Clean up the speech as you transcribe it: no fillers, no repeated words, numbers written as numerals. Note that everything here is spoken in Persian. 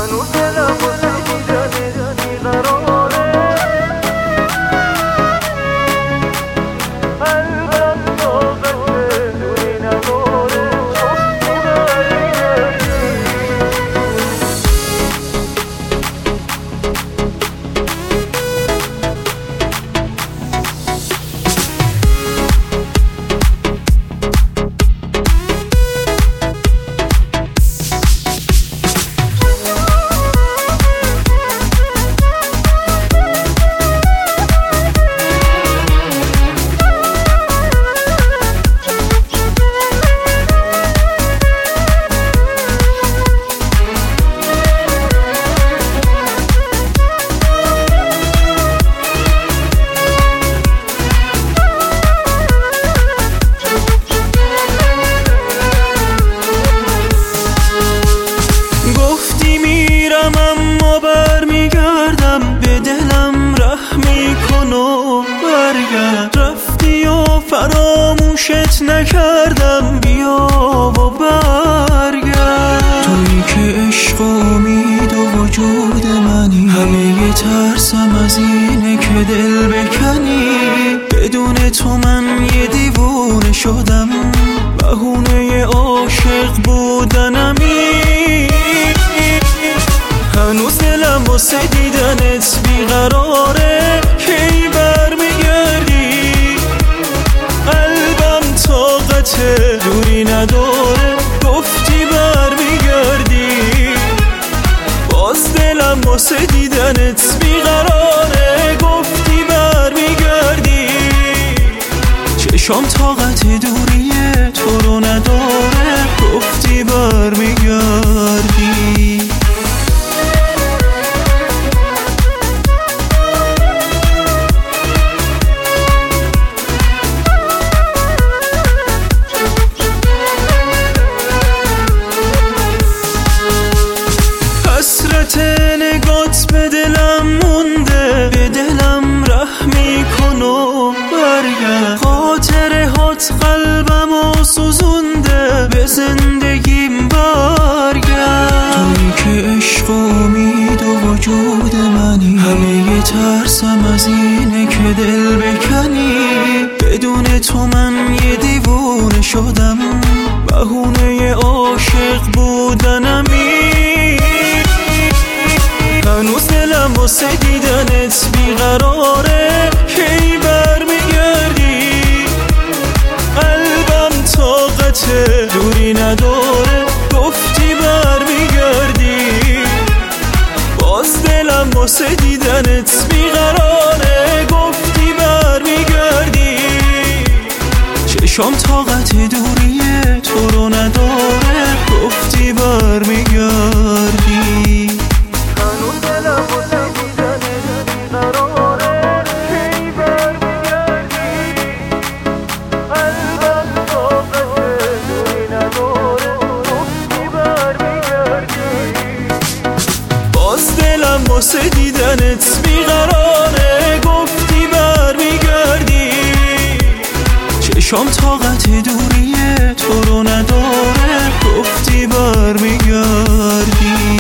هنوز دلم واسه دیدنت بیقراره، قلبم طاقت دوری نداره، گفتی برمیگردی. اما برمیگردم، به دلم رحم میکن و برگرد. رفتی و فراموشت نکردم، بیا و برگرد. تویی که عشق و امید و وجود منی، همه ترسم از اینه که دل بکنی. بدون تو من یه دیوونه شدم، بهونه عاشق بودنمی. هنوز دلم واسه دیدنت بیقراره، کی برمیگردی؟ قلبم طاقت دوری نداره، گفتی برمیگردی. باز دلم واسه دیدنت بیقراره، گفتی برمیگردی. چشام طاقت دوری تو رو نداره، گفتی برمیگردی. حسرت نگات به دلم مونده، به دلم رحم میکن و برگرد. خاطره هات قلبمو سوزونده، به زندگیم برگرد. تویی که عشق و امید و وجود منی، همه ترسم از اینه که دل بکنی. بدون تو من یه دیوونه شدم، بهونه عاشق بودنمی. هنوز دلم واسه دیدنت بیقراره، کی برمیگردی؟ قلبم طاقت دوری نداره، گفتی برمیگردی. باز دلم واسه دیدنت بیقراره، گفتی برمیگردی. چشام طاقت دوری تو رو نداره، گفتی برمیگردی. هنوز دلم واسه دیدنت بیقراره، کی برمیگردی؟ قلبم طاقت دوری نداره، گفتی برمیگردی. باز دلم واسه دیدنت بیقراره، گفتی برمیگردی. چشام طاقت دوری تو رو نداره، گفتی برمیگردی.